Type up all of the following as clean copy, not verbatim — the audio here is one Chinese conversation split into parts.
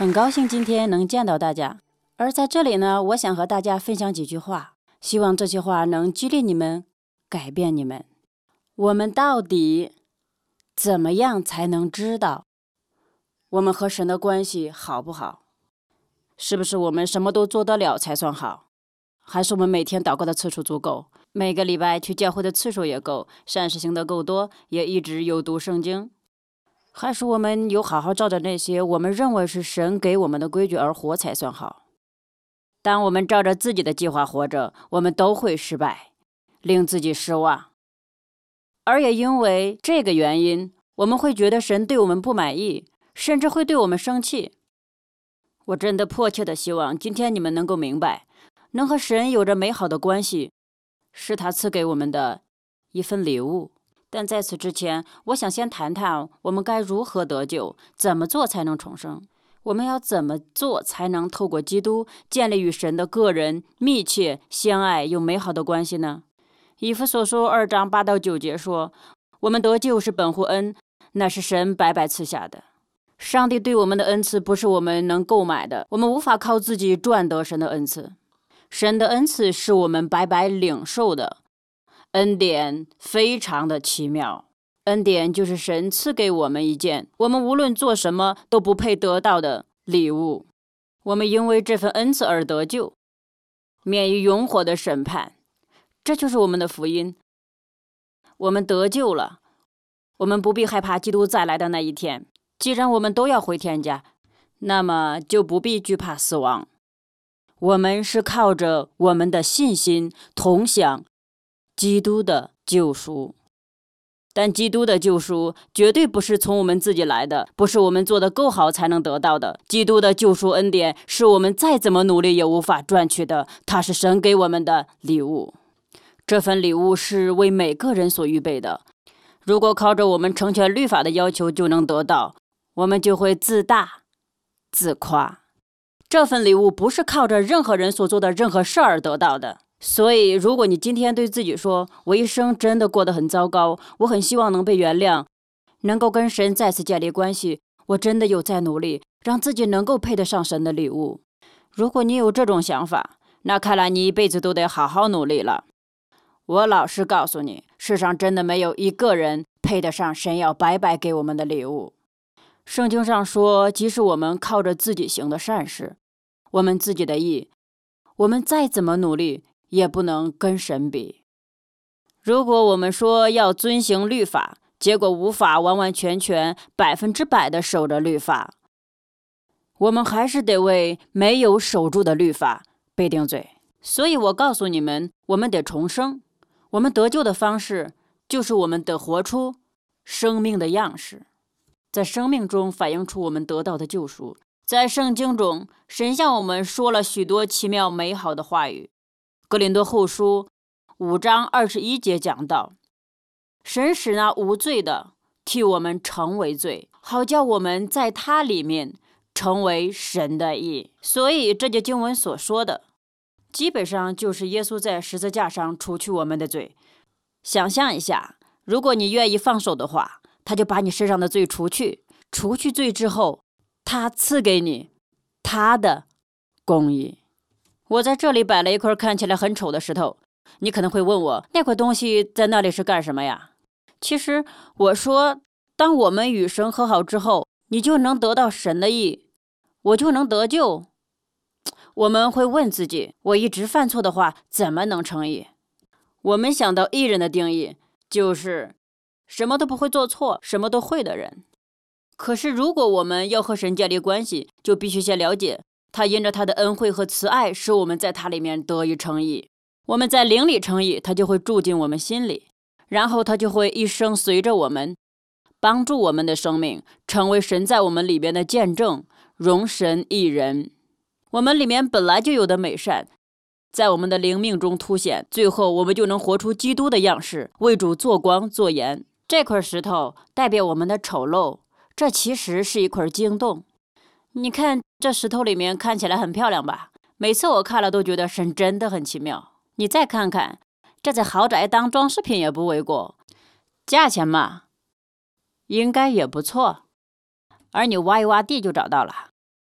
很高兴今天能见到大家。而在这里呢，我想和大家分享几句话，希望这些话能激励你们，改变你们。我们到底怎么样才能知道我们和神的关系好不好？是不是我们什么都做得了才算好？还是我们每天祷告的次数足够，每个礼拜去教会的次数也够，善事行得够多，也一直有读圣经？还是我们有好好照着那些我们认为是神给我们的规矩而活才算好？当我们照着自己的计划活着，我们都会失败，令自己失望。而也因为这个原因，我们会觉得神对我们不满意，甚至会对我们生气。我真的迫切的希望今天你们能够明白，能和神有着美好的关系，是他赐给我们的一份礼物。但在此之前，我想先谈谈我们该如何得救，怎么做才能重生？我们要怎么做才能透过基督建立与神的个人密切相爱又美好的关系呢？以弗所书2章8到9节说，我们得救是本乎恩，那是神白白赐下的。上帝对我们的恩赐不是我们能购买的，我们无法靠自己赚得神的恩赐。神的恩赐是我们白白领受的，恩典非常的奇妙。恩典就是神赐给我们一件我们无论做什么都不配得到的礼物。我们因为这份恩赐而得救，免于永火的审判。这就是我们的福音。我们得救了，我们不必害怕基督再来的那一天。既然我们都要回天家，那么就不必惧怕死亡。我们是靠着我们的信心同享基督的救赎。但基督的救赎绝对不是从我们自己来的，不是我们做得够好才能得到的。基督的救赎恩典是我们再怎么努力也无法赚取的，它是神给我们的礼物。这份礼物是为每个人所预备的。如果靠着我们成全律法的要求就能得到，我们就会自大自夸。这份礼物不是靠着任何人所做的任何事而得到的。所以如果你今天对自己说，我一生真的过得很糟糕，我很希望能被原谅，能够跟神再次建立关系，我真的有在努力让自己能够配得上神的礼物。如果你有这种想法，那看来你一辈子都得好好努力了。我老实告诉你，世上真的没有一个人配得上神要白白给我们的礼物。圣经上说，即使我们靠着自己行的善事，我们自己的义，我们再怎么努力也不能跟神比。如果我们说要遵行律法，结果无法完完全全100%的守着律法，我们还是得为没有守住的律法被定罪。所以我告诉你们，我们得重生。我们得救的方式就是我们得活出生命的样式，在生命中反映出我们得到的救赎。在圣经中，神向我们说了许多奇妙美好的话语。哥林多后书5章21节讲到，神使那无罪的替我们成为罪，好叫我们在他里面成为神的义。所以这节经文所说的基本上就是耶稣在十字架上除去我们的罪。想象一下，如果你愿意放手的话，他就把你身上的罪除去罪之后，他赐给你他的公义。我在这里摆了一块看起来很丑的石头，你可能会问我，那块东西在那里是干什么呀？其实我说，当我们与神和好之后，你就能得到神的义，我就能得救。我们会问自己，我一直犯错的话，怎么能成义？我们想到义人的定义，就是什么都不会做错，什么都会的人。可是如果我们要和神建立关系，就必须先了解，他因着他的恩惠和慈爱，使我们在他里面得以称义。我们在灵里称义，他就会住进我们心里，然后他就会一生随着我们，帮助我们的生命成为神在我们里边的见证，荣神益人。我们里面本来就有的美善，在我们的灵命中凸显，最后我们就能活出基督的样式，为主做光做盐。这块石头代表我们的丑陋，这其实是一块晶洞。你看这石头里面看起来很漂亮吧？每次我看了都觉得神真的很奇妙。你再看看，这在豪宅当装饰品也不为过，价钱嘛，应该也不错。而你挖一挖地就找到了。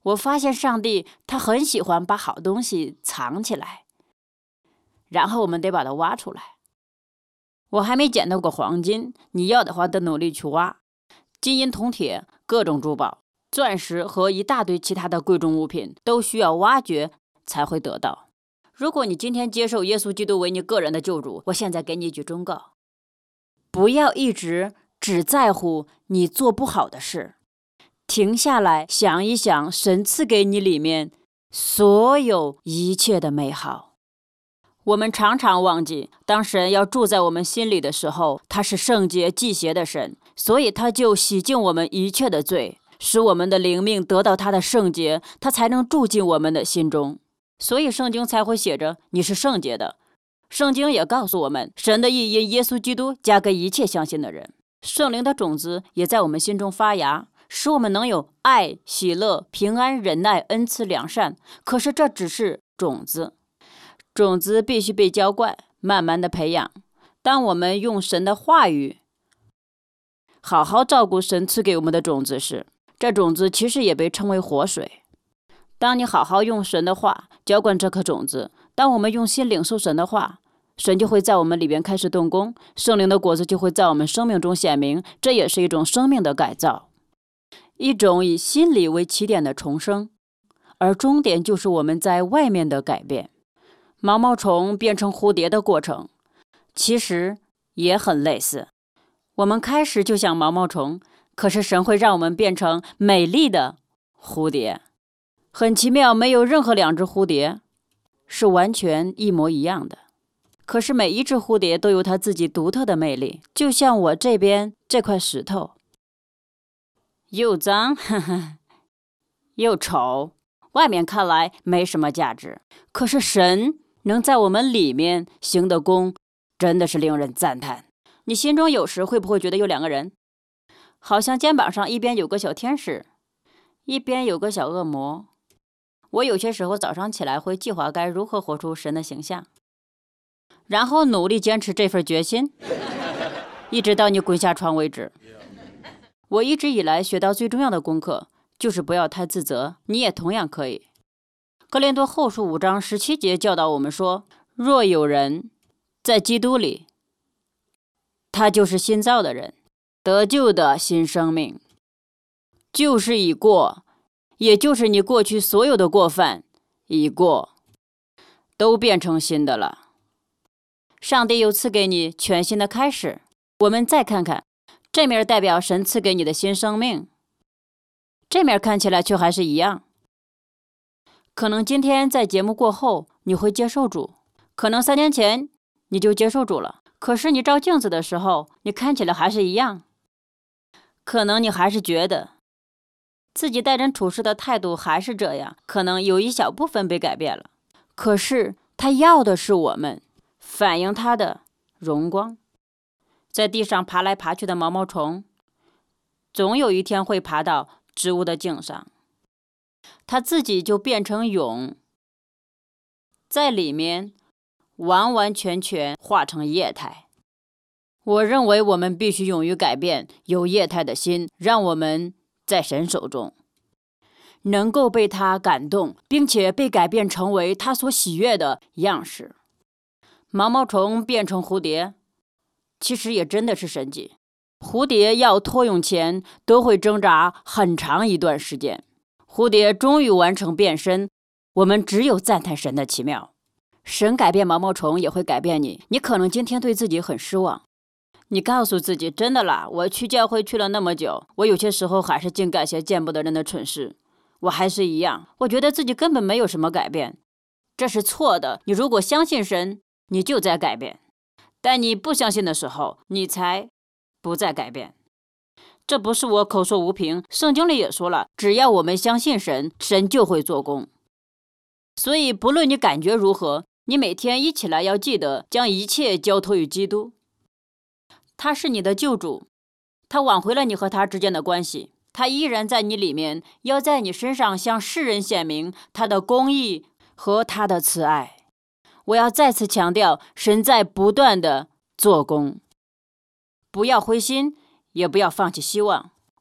我发现上帝他很喜欢把好东西藏起来，然后我们得把它挖出来。我还没捡到过黄金，你要的话得努力去挖。金银铜铁、各种珠宝、钻石和一大堆其他的贵重物品都需要挖掘才会得到。如果你今天接受耶稣基督为你个人的救主，我现在给你一句忠告：不要一直只在乎你做不好的事，停下来想一想神赐给你里面所有一切的美好。我们常常忘记，当神要住在我们心里的时候，他是圣洁忌邪的神，所以他就洗净我们一切的罪，使我们的灵命得到他的圣洁，他才能住进我们的心中。所以圣经才会写着你是圣洁的。圣经也告诉我们，神的义因耶稣基督加给一切相信的人。圣灵的种子也在我们心中发芽，使我们能有爱、喜乐、平安、忍耐、恩慈、良善。可是这只是种子，种子必须被浇灌，慢慢的培养。当我们用神的话语好好照顾神赐给我们的种子时，这种子其实也被称为活水。当你好好用神的话浇灌这颗种子，当我们用心领受神的话，神就会在我们里边开始动工，圣灵的果子就会在我们生命中显明。这也是一种生命的改造，一种以心理为起点的重生，而终点就是我们在外面的改变。毛毛虫变成蝴蝶的过程其实也很类似，我们开始就像毛毛虫，可是神会让我们变成美丽的蝴蝶。很奇妙，没有任何两只蝴蝶是完全一模一样的，可是每一只蝴蝶都有它自己独特的魅力。就像我这边这块石头，又脏又丑，外面看来没什么价值，可是神能在我们里面行的功真的是令人赞叹。你心中有时会不会觉得有两个人，好像肩膀上一边有个小天使，一边有个小恶魔？我有些时候早上起来会计划该如何活出神的形象，然后努力坚持这份决心，一直到你滚下床为止。我一直以来学到最重要的功课就是不要太自责，你也同样可以。哥林多后书5章17节教导我们说，若有人在基督里，他就是新造的人，得救的新生命，旧事已过，也就是你过去所有的过犯已过，都变成新的了。上帝又赐给你全新的开始。我们再看看，这面代表神赐给你的新生命，这面看起来却还是一样。可能今天在节目过后你会接受主，可能3年前你就接受主了，可是你照镜子的时候，你看起来还是一样。可能你还是觉得自己待人处事的态度还是这样，可能有一小部分被改变了，可是他要的是我们反映他的荣光。在地上爬来爬去的毛毛虫，总有一天会爬到植物的茎上，它自己就变成蛹，在里面完完全全化成液态。我认为我们必须勇于改变，有液态的心，让我们在神手中能够被他感动，并且被改变成为他所喜悦的样式。毛毛虫变成蝴蝶，其实也真的是神迹。蝴蝶要脱蛹前都会挣扎很长一段时间，蝴蝶终于完成变身，我们只有赞叹神的奇妙。神改变毛毛虫也会改变你。你可能今天对自己很失望，你告诉自己，真的啦，我去教会去了那么久，我有些时候还是净干些见不得人的蠢事，我还是一样，我觉得自己根本没有什么改变。这是错的。你如果相信神，你就在改变，但你不相信的时候，你才不再改变。这不是我口说无凭，圣经里也说了，只要我们相信神，神就会做工。所以不论你感觉如何，你每天一起来要记得将一切交托于基督。他是你的救主，他挽回了你和他之间的关系，他依然在你里面，要在你身上向世人显明他的公义和他的慈爱。我要再次强调，神在不断的做工，不要灰心，也不要放弃希望。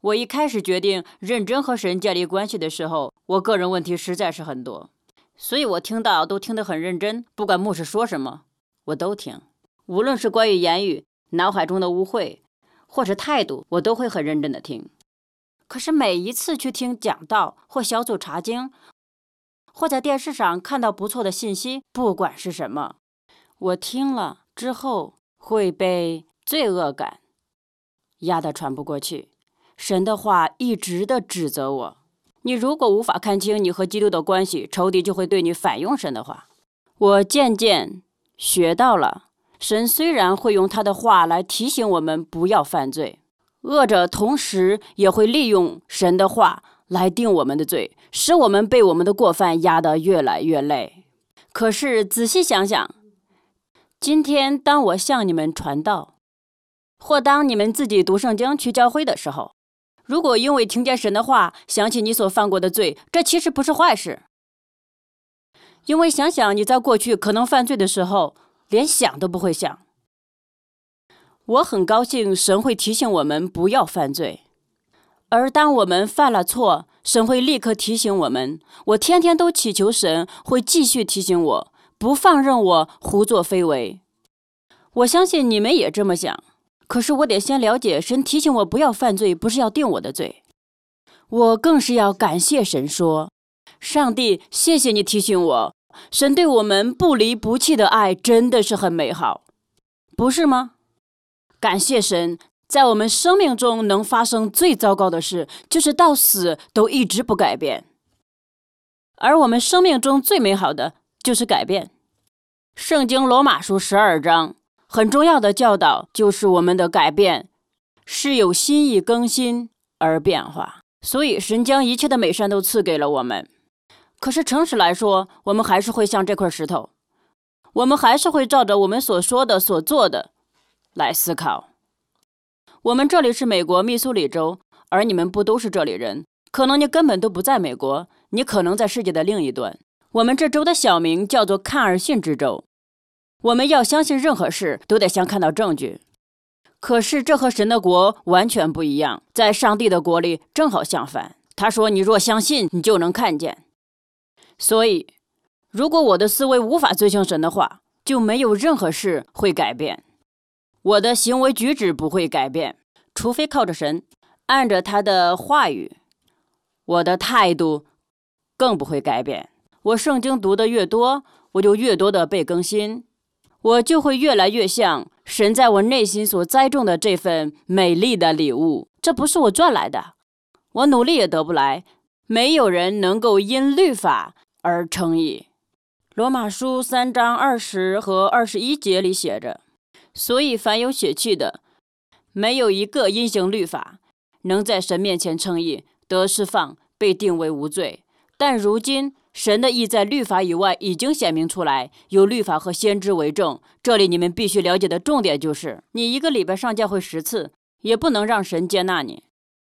我一开始决定认真和神建立关系的时候，我个人问题实在是很多，所以我都听得很认真，不管牧师说什么，我都听。无论是关于言语、脑海中的污秽，或是态度，我都会很认真的听。可是每一次去听讲道或小组查经，或在电视上看到不错的信息，不管是什么，我听了之后会被罪恶感压得喘不过去。神的话一直的指责我，你如果无法看清你和基督的关系，仇敌就会对你反用神的话。我渐渐学到了，神虽然会用他的话来提醒我们不要犯罪，恶者同时也会利用神的话来定我们的罪，使我们被我们的过犯压得越来越累。可是仔细想想，今天当我向你们传道，或当你们自己读圣经去教会的时候，如果因为听见神的话想起你所犯过的罪，这其实不是坏事。因为想想你在过去可能犯罪的时候，连想都不会想。我很高兴神会提醒我们不要犯罪，而当我们犯了错，神会立刻提醒我们。我天天都祈求神会继续提醒我，不放任我胡作非为。我相信你们也这么想，可是我得先了解神提醒我不要犯罪，不是要定我的罪。我更是要感谢神说，上帝，谢谢你提醒我，神对我们不离不弃的爱真的是很美好，不是吗？感谢神，在我们生命中能发生最糟糕的事，就是到死都一直不改变。而我们生命中最美好的就是改变。圣经罗马书12章很重要的教导就是我们的改变是有心意更新而变化，所以神将一切的美善都赐给了我们。可是诚实来说，我们还是会像这块石头，我们还是会照着我们所说的所做的来思考。我们这里是美国密苏里州，而你们不都是这里人，可能你根本都不在美国，你可能在世界的另一端。我们这州的小名叫做看而信之州。我们要相信任何事都得先看到证据，可是这和神的国完全不一样。在上帝的国里正好相反，他说你若相信，你就能看见。所以如果我的思维无法遵行神的话，就没有任何事会改变。我的行为举止不会改变，除非靠着神，按着他的话语。我的态度更不会改变。我圣经读得越多，我就越多的被更新，我就会越来越像神在我内心所栽种的这份美丽的礼物。这不是我赚来的，我努力也得不来。没有人能够因律法而称义。罗马书3章20和21节里写着，所以凡有血气的，没有一个因行律法能在神面前称义，得释放，被定为无罪。但如今神的义在律法以外已经显明出来，有律法和先知为证。这里你们必须了解的重点就是，你一个礼拜上教会10次，也不能让神接纳你。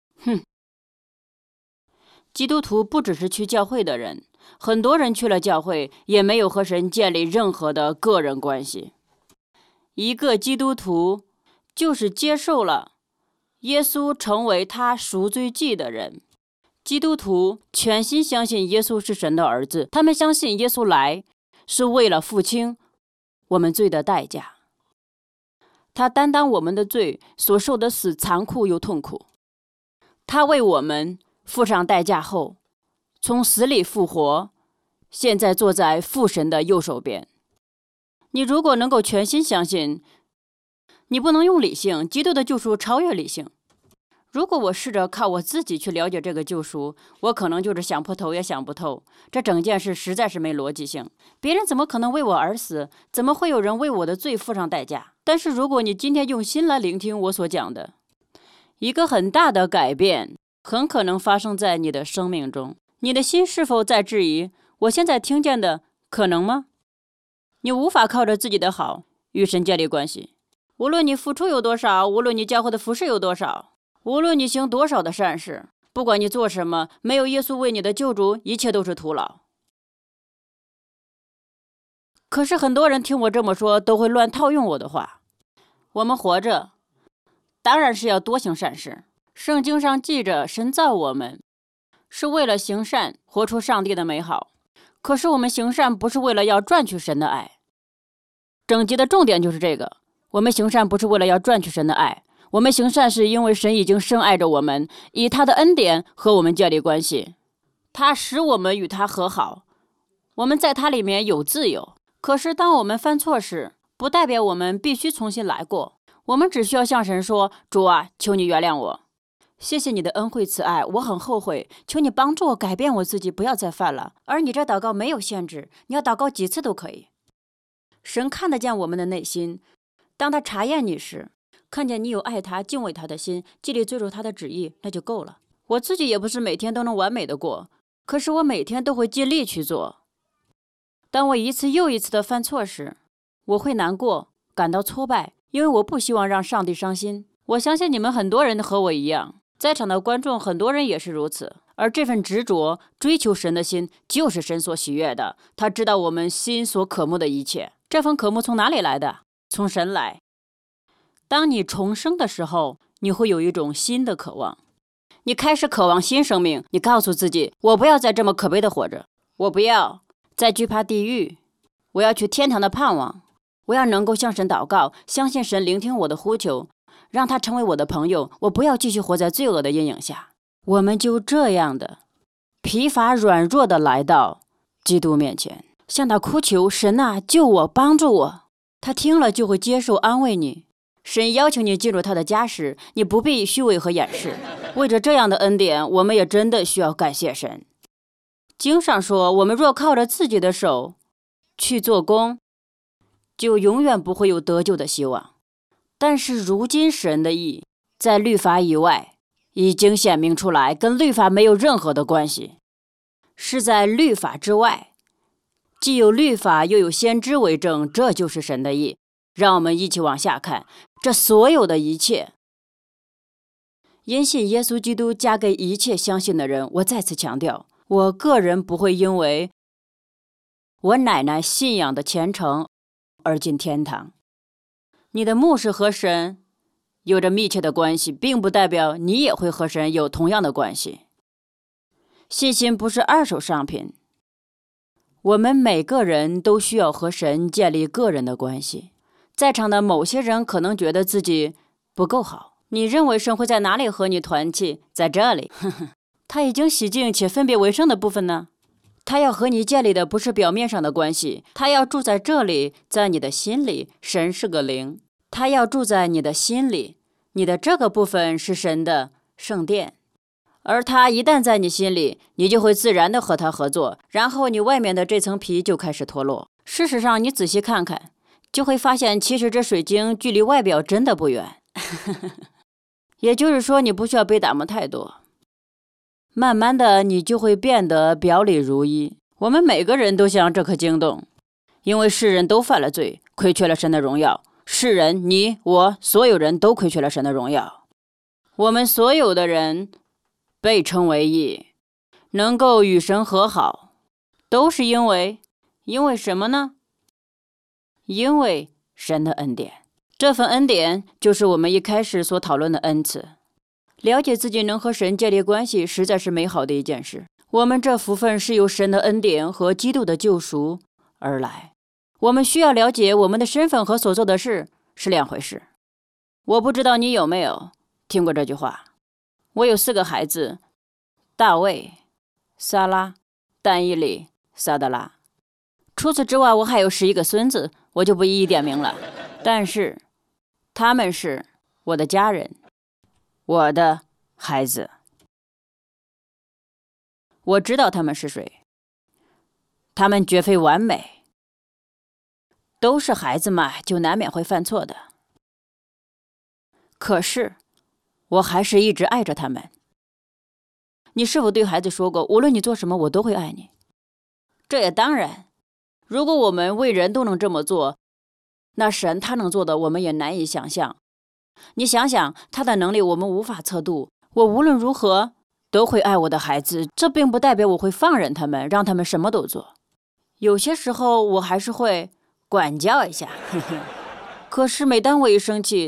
基督徒不只是去教会的人，很多人去了教会，也没有和神建立任何的个人关系。一个基督徒就是接受了耶稣成为他赎罪祭的人。基督徒全心相信耶稣是神的儿子，他们相信耶稣来是为了付清我们罪的代价。他担当我们的罪所受的死残酷又痛苦，他为我们付上代价后，从死里复活，现在坐在父神的右手边。你如果能够全心相信，你不能用理性，基督的救赎超越理性。如果我试着靠我自己去了解这个救赎，我可能就是想破头也想不透，这整件事实在是没逻辑性。别人怎么可能为我而死？怎么会有人为我的罪付上代价？但是如果你今天用心来聆听我所讲的，一个很大的改变很可能发生在你的生命中。你的心是否在质疑，我现在听见的可能吗？你无法靠着自己的好与神建立关系。无论你付出有多少，无论你教会的服事有多少，无论你行多少的善事，不管你做什么，没有耶稣为你的救主，一切都是徒劳。可是很多人听我这么说，都会乱套用我的话。我们活着当然是要多行善事， 圣经上记着，神造我们是为了行善，活出上帝的美好。可是我们行善不是为了要赚取神的爱。整集的重点就是这个，我们行善不是为了要赚取神的爱，我们行善是因为神已经深爱着我们，以他的恩典和我们建立关系，他使我们与他和好，我们在他里面有自由。可是当我们犯错时，不代表我们必须重新来过，我们只需要向神说，主啊，求你原谅我，谢谢你的恩惠慈爱，我很后悔，求你帮助我改变我自己，不要再犯了。而你这祷告没有限制，你要祷告几次都可以。神看得见我们的内心，当他查验你时，看见你有爱他、敬畏他的心，尽力遵守他的旨意，那就够了。我自己也不是每天都能完美的过，可是我每天都会尽力去做。当我一次又一次的犯错时，我会难过，感到挫败，因为我不希望让上帝伤心。我相信你们很多人和我一样，在场的观众很多人也是如此。而这份执着追求神的心，就是神所喜悦的。他知道我们心所渴慕的一切。这份渴慕从哪里来的？从神来。当你重生的时候，你会有一种新的渴望，你开始渴望新生命。你告诉自己，我不要再这么可悲的活着，我不要再惧怕地狱，我要去天堂的盼望，我要能够向神祷告，相信神聆听我的呼求，让他成为我的朋友，我不要继续活在罪恶的阴影下。我们就这样的疲乏软弱的来到基督面前，向他哭求，神啊，救我，帮助我。他听了就会接受安慰你。神邀请你进入他的家时，你不必虚伪和掩饰。为着这样的恩典，我们也真的需要感谢神。经上说，我们若靠着自己的手去做工，就永远不会有得救的希望。但是如今神的义在律法以外已经显明出来，跟律法没有任何的关系，是在律法之外，既有律法又有先知为证，这就是神的义。让我们一起往下看，这所有的一切因信耶稣基督加给一切相信的人。我再次强调，我个人不会因为我奶奶信仰的虔诚而进天堂。你的牧师和神有着密切的关系，并不代表你也会和神有同样的关系。信心不是二手商品，我们每个人都需要和神建立个人的关系。在场的某些人可能觉得自己不够好，你认为神会在哪里和你团契？在这里。他已经洗净且分别为圣的部分呢？他要和你建立的不是表面上的关系，他要住在这里，在你的心里。神是个灵，他要住在你的心里，你的这个部分是神的圣殿。而他一旦在你心里，你就会自然的和他合作，然后你外面的这层皮就开始脱落。事实上，你仔细看看，就会发现其实这水晶距离外表真的不远。也就是说，你不需要被打磨太多，慢慢的你就会变得表里如一。我们每个人都像这颗晶洞，因为世人都犯了罪，亏缺了神的荣耀。世人，你我所有人都亏缺了神的荣耀。我们所有的人被称为义，能够与神和好，都是因为什么呢？因为神的恩典。这份恩典就是我们一开始所讨论的恩赐。了解自己能和神建立关系，实在是美好的一件事。我们这福分是由神的恩典和基督的救赎而来。我们需要了解我们的身份和所做的事是两回事。我不知道你有没有听过这句话。我有4个孩子，大卫、撒拉、但以理、撒德拉。除此之外，我还有11个孙子，我就不一一点名了。但是他们是我的家人，我的孩子。我知道他们是谁，他们绝非完美，都是孩子嘛，就难免会犯错的。可是我还是一直爱着他们。你是否对孩子说过，无论你做什么，我都会爱你？这也当然，如果我们为人都能这么做，那神他能做的我们也难以想象。你想想，他的能力我们无法测度。我无论如何都会爱我的孩子，这并不代表我会放任他们，让他们什么都做。有些时候我还是会管教一下。可是每当我一生气，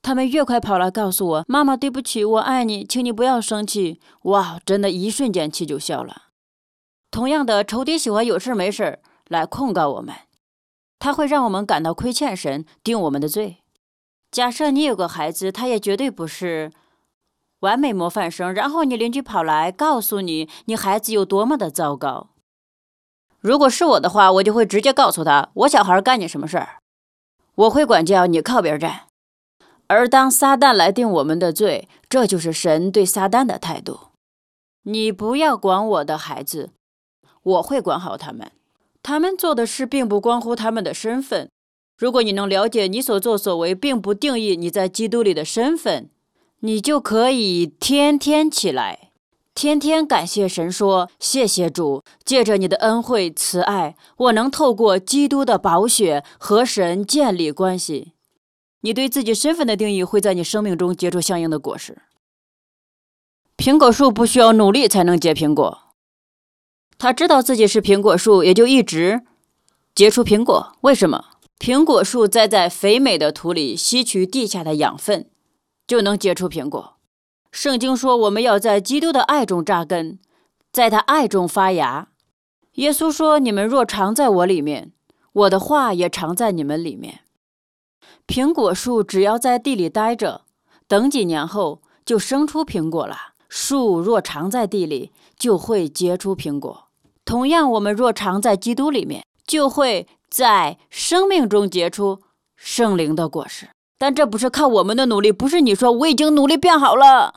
他们越快跑来告诉我，妈妈对不起，我爱你，请你不要生气。哇，真的一瞬间气就消了。同样的，仇敌喜欢有事没事来控告我们，他会让我们感到亏欠神，定我们的罪。假设你有个孩子，他也绝对不是完美模范生，然后你邻居跑来告诉你，你孩子有多么的糟糕。如果是我的话，我就会直接告诉他，我小孩干你什么事儿，我会管教，你靠边站。而当撒旦来定我们的罪，这就是神对撒旦的态度。你不要管我的孩子，我会管好他们。他们做的事并不关乎他们的身份。如果你能了解你所作所为并不定义你在基督里的身份，你就可以天天起来，天天感谢神说，谢谢主，借着你的恩惠慈爱，我能透过基督的宝血和神建立关系。你对自己身份的定义会在你生命中结出相应的果实。苹果树不需要努力才能结苹果，他知道自己是苹果树，也就一直结出苹果。为什么？苹果树栽在肥美的土里，吸取地下的养分，就能结出苹果。圣经说，我们要在基督的爱中扎根，在他爱中发芽。耶稣说，你们若常在我里面，我的话也常在你们里面。苹果树只要在地里待着，等几年后就生出苹果了。树若常在地里，就会结出苹果。同样，我们若常在基督里面，就会在生命中结出圣灵的果实。但这不是靠我们的努力，不是你说我已经努力变好了，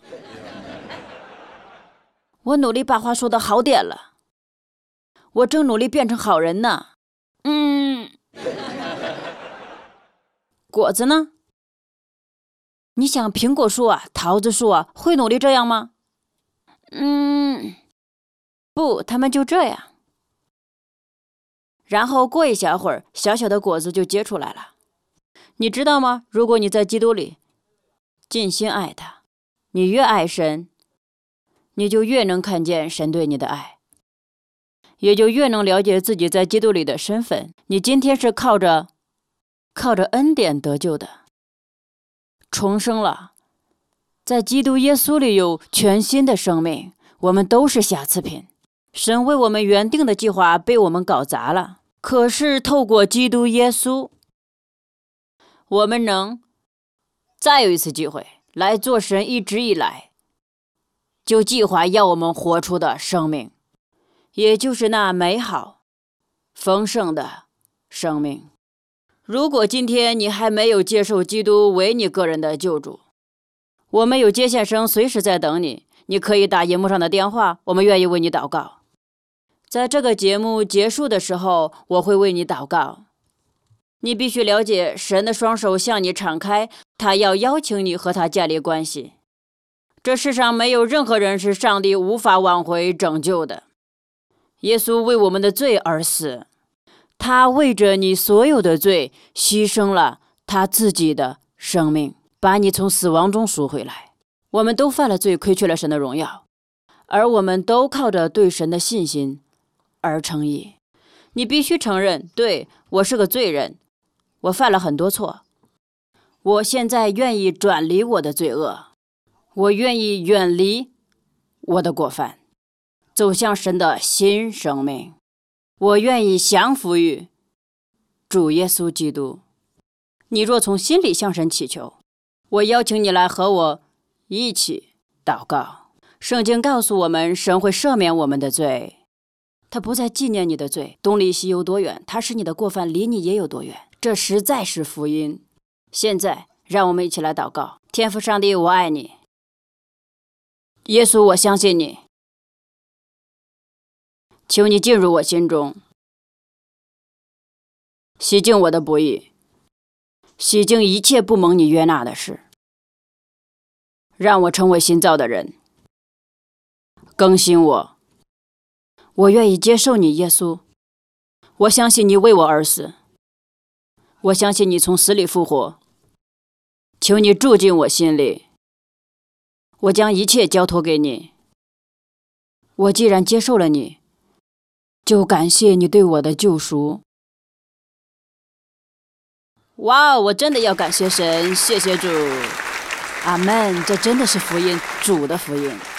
我努力把话说得好点了，我正努力变成好人呢。果子呢？你想苹果树啊，桃子树啊，会努力这样吗？不，他们就这样。然后过一小会儿，小小的果子就结出来了。你知道吗？如果你在基督里尽心爱他，你越爱神，你就越能看见神对你的爱，也就越能了解自己在基督里的身份。你今天是靠着恩典得救的，重生了，在基督耶稣里有全新的生命。我们都是瑕疵品，神为我们原定的计划被我们搞砸了。可是透过基督耶稣，我们能再有一次机会来做神一直以来就计划要我们活出的生命，也就是那美好丰盛的生命。如果今天你还没有接受基督为你个人的救主，我们有接线生随时在等你，你可以打荧幕上的电话，我们愿意为你祷告。在这个节目结束的时候，我会为你祷告。你必须了解，神的双手向你敞开，他要邀请你和他建立关系。这世上没有任何人是上帝无法挽回拯救的。耶稣为我们的罪而死，他为着你所有的罪牺牲了他自己的生命，把你从死亡中赎回来。我们都犯了罪，亏缺了神的荣耀，而我们都靠着对神的信心而称义。你必须承认，对，我是个罪人，我犯了很多错。我现在愿意转离我的罪恶，我愿意远离我的过犯，走向神的新生命。我愿意降服于主耶稣基督。你若从心里向神祈求，我邀请你来和我一起祷告。圣经告诉我们，神会赦免我们的罪，他不再纪念你的罪。东离西有多远，他使你的过犯离你也有多远。这实在是福音。现在让我们一起来祷告。天父上帝，我爱你，耶稣，我相信你，求你进入我心中，洗净我的不义，洗净一切不蒙你悦纳的事，让我成为新造的人，更新我。我愿意接受你，耶稣。我相信你为我而死，我相信你从死里复活。求你住进我心里，我将一切交托给你。我既然接受了你，就感谢你对我的救赎。 哇，我真的要感谢神，谢谢主。阿们，这真的是福音，主的福音。